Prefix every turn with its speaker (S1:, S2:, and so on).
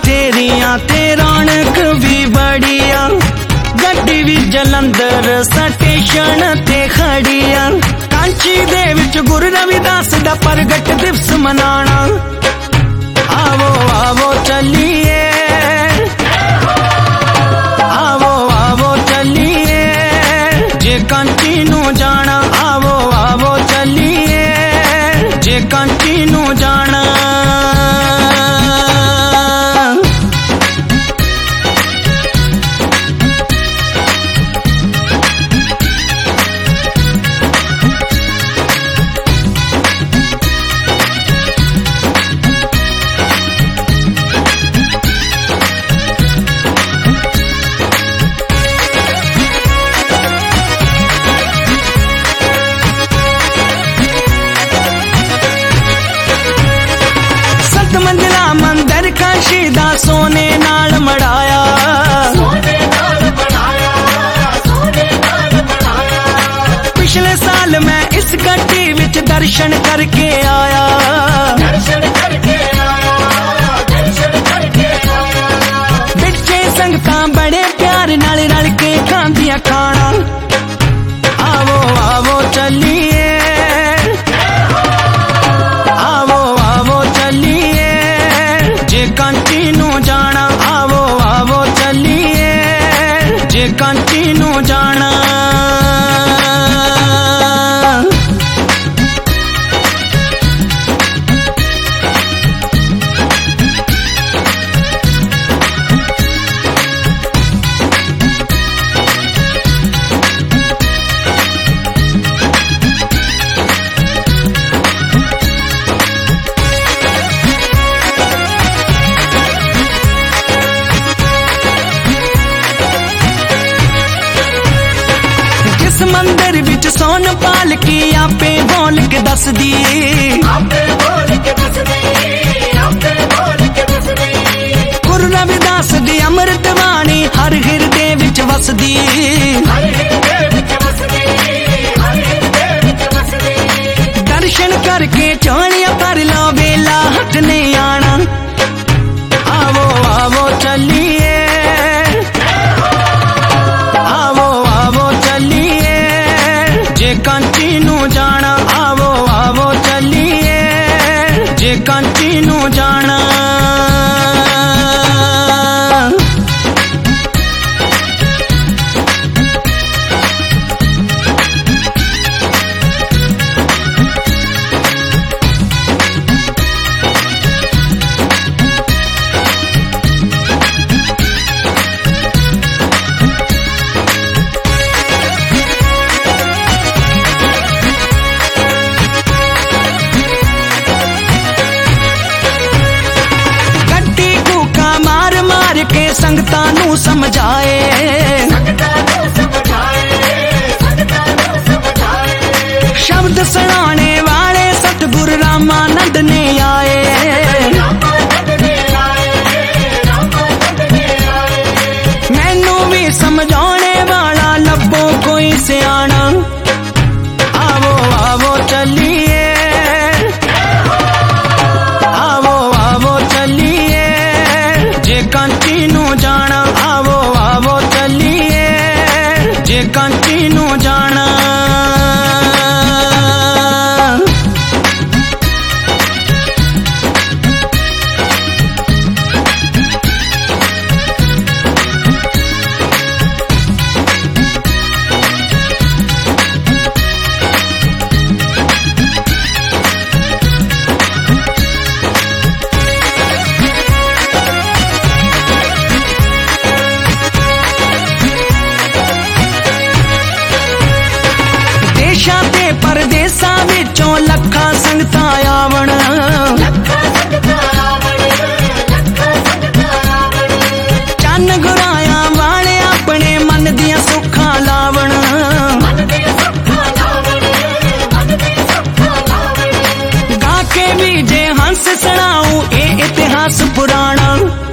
S1: बथेरियां ते रौनक भी बड़िया, गड्डी भी जलंधर स्टेशन ते खड़िया। कांची दे विच गुरु रविदास दा प्रगट दिवस मनाना, आवो आवो चलिए, आवो आवो चलिए, जे कांची नू जाना, आवो आवो चलिए, जे कांची नू जाना। मंजिला मंदिर काशी दा सोने नाल मढ़ाया, पिछले साल मैं इस गड्डी विच दर्शन करके आया। बिचे संगतां बड़े प्यार नाल रल के खांदियां खाना, आवो आवो चलिए, आवो आवो चलिए, जे कांची नू जाना, आवो आवो चलिए, जे कांची नू जाना। मंदिर विच सोन पाल की आपे बोल के दस दी, गुरु रविदास दी अमृत वाणी हर हिरदे विच वसदी। दर्शन करके चौड़िया कर लो वेला हट नहीं आना, आवो आवो चलिए, आवो आवो चलिए, जे कांची नू जाना, आवो आवो चलिए, जे कांची नू जाना। के संगतां नू समझाए, शब्द सुनाने वाले सतगुरु रामानंद ने आए। मैनू भी समझाने वाला लब्बो कोई सियाना, आवो आवो चलिए, आवो आवो चलिए, जे कांची नू जाना, आवो आवो चलिए, जे कांची नू जाना। परदेसां विचों लखां संगतां आवण, चन्न गुराया वाले अपने मन दियां सुखां लावण। गा के भी जे हंस सुणाऊं ए इतिहास पुराना,